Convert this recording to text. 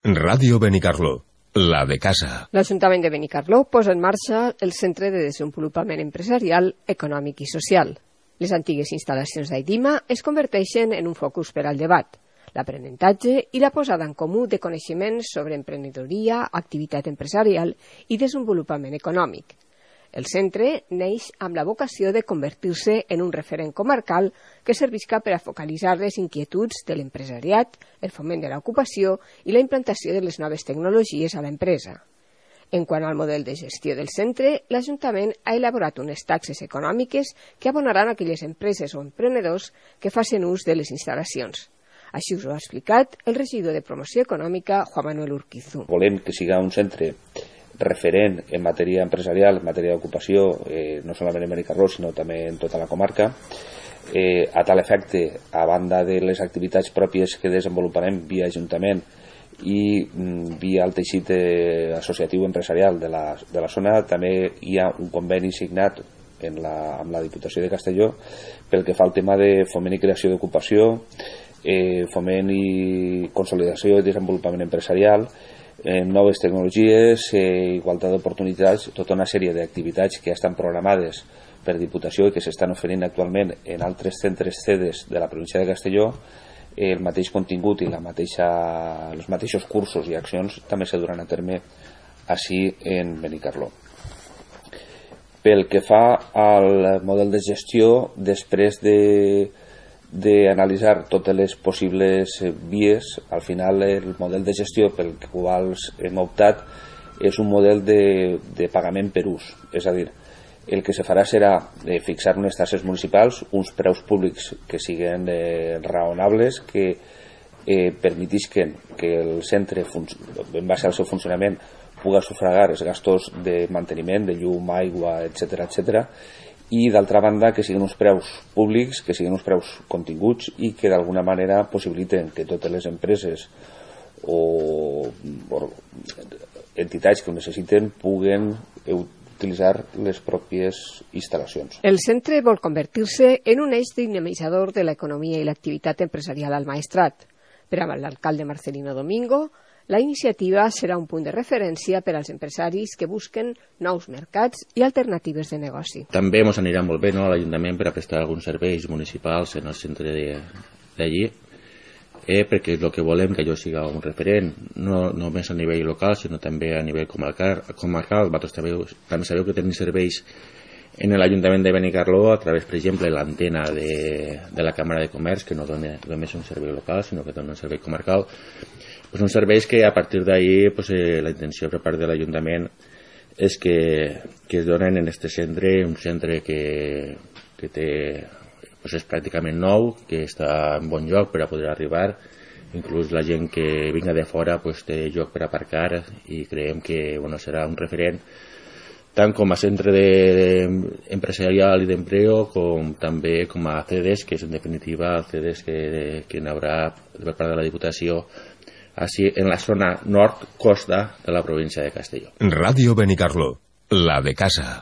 Ràdio Benicarló, la de casa. L'Ajuntament de Benicarló posa en marxa el Centre de Desenvolupament Empresarial, Econòmic i Social. Les antigues instal·lacions d'Aidima es converteixen en un focus per al debat, l'aprenentatge i la posada en comú de coneixements sobre emprenedoria, activitat empresarial i desenvolupament econòmic. El centre neix amb la vocació de convertir-se en un referent comarcal que servisca per a focalitzar les inquietuds de l'empresariat, el foment de l'ocupació i la implantació de les noves tecnologies a l'empresa. En quant al model de gestió del centre, l'Ajuntament ha elaborat unes taxes econòmiques que abonaran aquelles empreses o emprenedors que facin ús de les instal·lacions. Així us ho ha explicat el regidor de Promoció Econòmica, Juan Manuel Urquizu. Volem que siga un centre referent en matèria empresarial, en matèria d'ocupació, no solament en Benicarló, sinó també en tota la comarca. A tal efecte, a banda de les activitats pròpies que desenvoluparem via Ajuntament i via el teixit associatiu empresarial de la zona, també hi ha un conveni signat amb la Diputació de Castelló pel que fa al tema de foment i creació d'ocupació, foment i consolidació i desenvolupament empresarial, noves tecnologies, igualtat d'oportunitats, tota una sèrie d'activitats que ja estan programades per Diputació i que s'estan oferint actualment en altres centres sedes de la província de Castelló. El mateix contingut i els mateixos cursos i accions també se duran a terme així en Benicarló. Pel que fa al model de gestió, després d'analitzar totes les possibles vies, al final el model de gestió pel qual hem optat és un model de pagament per ús, és a dir, el que se farà serà fixar unes taxes municipals, uns preus públics que siguin raonables, que permetisquen que el centre, en base al seu funcionament, pugui sufragar els gastos de manteniment, de llum, aigua, etc., i d'altra banda que siguin uns preus públics, que siguin uns preus continguts i que d'alguna manera possibiliten que totes les empreses o entitats que ho necessiten puguen utilitzar les pròpies instal·lacions. El centre vol convertir-se en un eix dinamitzador de l'economia i l'activitat empresarial al Maestrat. Per a l'alcalde Marcelino Domingo, la iniciativa serà un punt de referència per als empresaris que busquen nous mercats i alternatives de negoci. També ens anirà molt bé a l'Ajuntament per a prestar alguns serveis municipals en el centre d'allí, perquè és el que volem, que allò siga un referent, no només a nivell local, sinó també a nivell comarcal. Vosaltres també sabeu que tenim serveis en l'Ajuntament de Benicarló a través, per exemple, l'antena de la Càmera de Comerç, que no dona només un servei local, sinó que dona un servei comarcal. Són serveis que a partir d'ahir la intenció per part de l'Ajuntament és que es donen en aquest centre, un centre que és pràcticament nou, que està en bon lloc per a poder arribar, inclús la gent que vinga de fora té lloc per aparcar i creiem que serà un referent tant com a centre empresarial i d'empleo com també com a CEDES, que és en definitiva el CEDES que n'haurà per part de la Diputació així en la zona nord-costa de la província de Castelló. Ràdio Benicarló, la de casa.